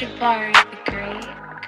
Jabari the Great.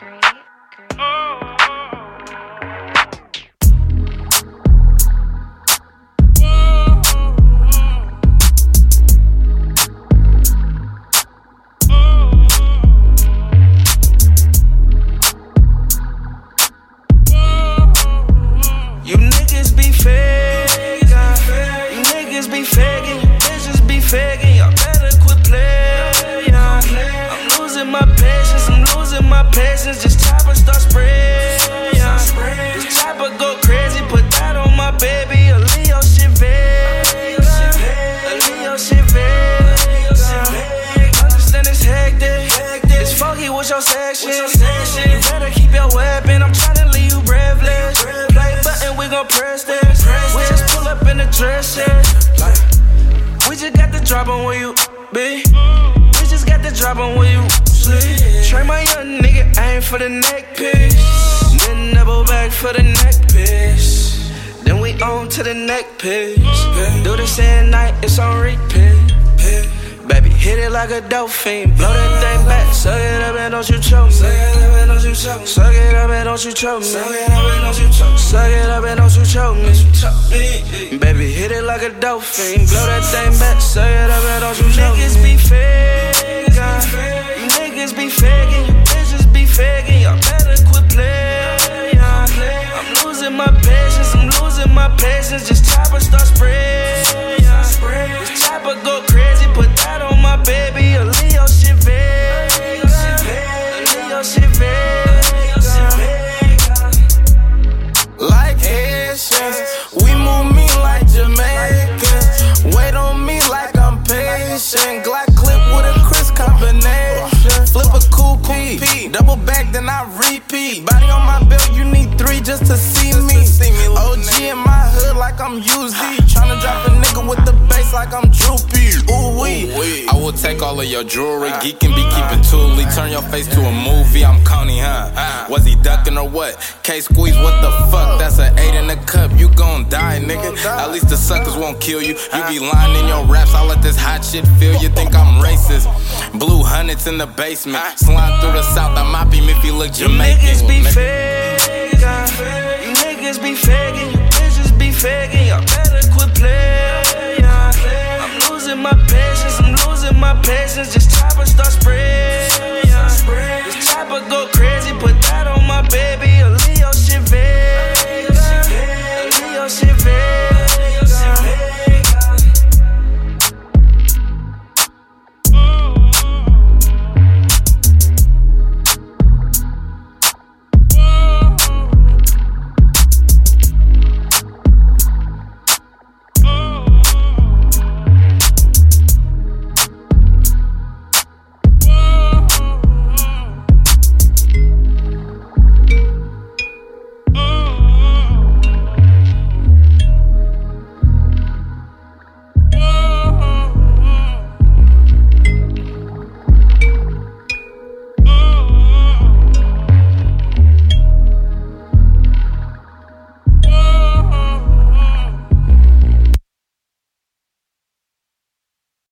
You niggas be faking, you niggas be faking, you bitches be faking, y'all better quit playing. I'm losing my patience, just chopper start spraying. This chopper go crazy, put that on my baby, a Leo shit Vegas, a Leo shit Vegas. Understand it's hectic, it's funky with your section. You better keep your weapon, I'm tryna leave you breathless. Play button, we gon' press this. We just pull up in the dress, yeah. We just got the drop on where you be. We just got the drop on where you sleep. Train my young nigga, aim for the neck piece. Then double back for the neck piece. Then we on to the neck piece. Do this at night, it's on repeat. Baby, hit it like a dolphin. Blow that thing back, suck it up and don't you choke me. Suck it up and don't you choke me. Suck it up and don't you choke me. Suck it up and don't you choke me. Suck it up and don't you choke me. Baby, hit it like a dolphin. Blow that thing back, suck it up and don't you choke me. Niggas be faking, you niggas be faking, you bitches be faking. Y'all better quit playing. I'm losing my patience, just chopper start spraying. This chopper go crazy, put that on my baby, a Leo shit Vegas, a Leo shit Vegas. Like Haitians, we move me like Jamaicans. Wait on me like I'm patient. Glock clip with a Chris combination. Flip a cool P, double back then I repeat. Body on my belt, you need 3 just to see me. OG in my hood like I'm UZ. Tryna drop a nigga with the bass like I'm droopy. Ooh wee. I will take all of your jewelry. Geek and be keeping Thule. Turn your face to a movie. I'm Coney, huh? Was he ducking or what? K-Squeeze, what the fuck? That's an 8 in the cup. You gon' die, nigga. At least the suckers won't kill you. You be lying in your raps. I let this hot shit fill you. Think I'm racist. Blue hundreds in the basement. Slime through the south. I mop him if he look Jamaican. You niggas be faking, you niggas be faking, you bitches be faking. Y'all better quit playing. I'm losing my patience, just chopper start spraying.